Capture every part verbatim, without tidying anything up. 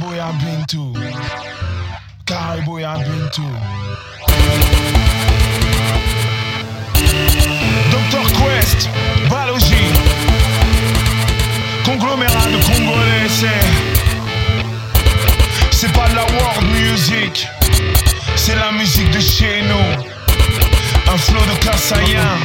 boy I've been to. Carré boy I've been to. docteur Quest, Balogie. Conglomérat de Congolais, c'est. C'est pas de la world music. C'est la musique de chez nous. Un flow de Kassaïen.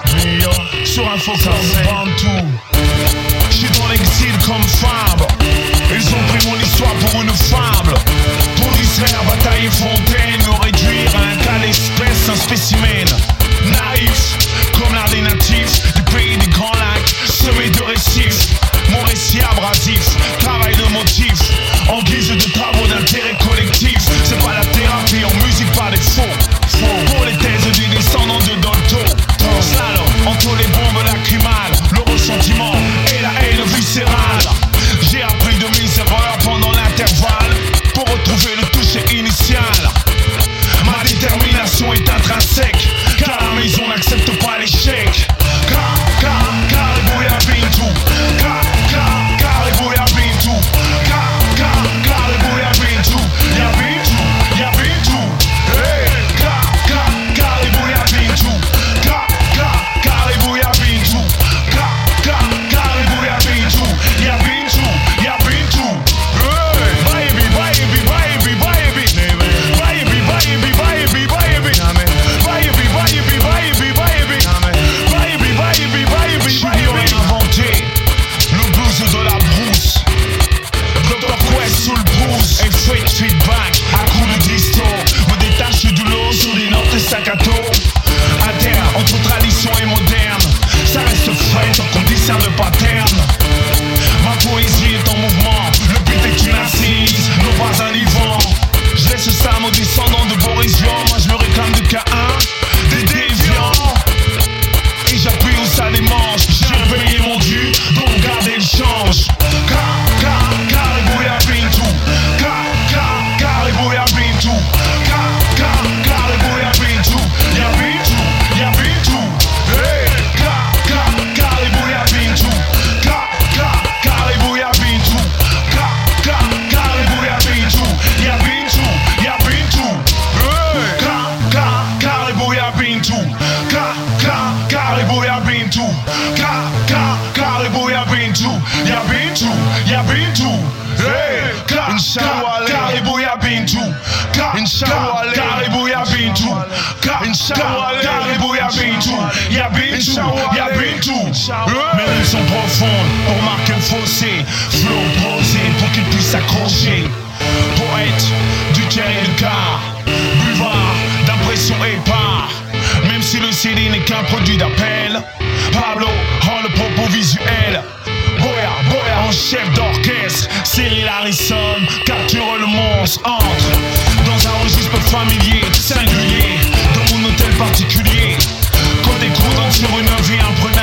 Sur un faux de Bantou. J'suis dans l'exil comme Fabre. Ils ont pris mon histoire pour une fable. Pour distraire, batailler Fontaine, me réduire à un cas d'espèce, un spécimen naïf, comme l'art des natifs du pays des grands lacs, semé de récifs. Mon récit abrasif, travail de motif, en guise de travaux d'intérêt collectif. C'est pas la thérapie en musique par défaut. Faux pour les thèses du descendant de Dolto. Slalom entre les bombes lacrymales, le ressentiment et la haine viscérale. J'ai appris de mes erreurs pendant l'intervalle pour retrouver le toucher initial. Ma détermination est intrinsèque, car la maison n'accepte pas l'échec. Car, car, Caribou y'a Bintou. Car, car, Caribou y'a Bintou. Car, car, Caribou y'a Bintou. Y'a Bintou, y'a Bintou. Hey, car, car, Caribou y'a Bintou. Car, car, Caribou y'a Bintou. Car, car, Caribou y'a Bintou. Y'a Bintou, y'a Bintou. Hey, baby, baby, baby, baby. Baby, baby, baby, baby. Baby, baby, baby, baby. Baby, baby, baby, baby. Inventé le blues de la brousse. docteur Quest sous le brousse. Effet de feedback à coups de disto. Me détache du lot sur des notes et sac à dos. À terre, entre tradition et moderne, ça reste frais tant qu'on discerne le pattern. Ma poésie est en mouvement, le beat est une assise, non pas un vivant. Je laisse ça à mon descendant de Boris Vian. Moi je me réclame de K un, des déviants. Et j'appuie où ça démange. J'ai payé mon dû, donc gardez le change. Car, car, Caribou y'a Bintou. Car, car, Caribou y'a Bintou. Car, car, Caribou y'a Bintou. Y'a Bintou, y'a Bintou. Hey, car, car, Caribou y'a Bintou. Car, car, Caribou y'a Bintou. Car, car, Caribou y'a Bintou. Y'a Bintou, y'a Bintou. Hey, car, car, Caribou y'a Bintou. Car, car, Caribou y'a Bintou. Car, car, Caribou y'a Bintou. Y'a Bintou, y'a Bintou. Hey, car, car, Caribou y'a Bintou. Car, Caribou y'a Bintou. Car, Caribou y'a Bintou. Y'a Bintou, y'a Bintou. Mes rimes sont profondes pour marquer le fossé. Flow posé pour qu'il puisse s'accrocher. Poète du terre et du car, buvard d'impression épars. Même si le C D n'est qu'un produit d'appel, Pablo rend le propos visuel. Boya, Boya en chef d'orchestre, Cyril Harrison capture le monstre. Entre dans un registre familier, singulier, dans mon hôtel particulier. Côté croûtant sur une vie imprenée.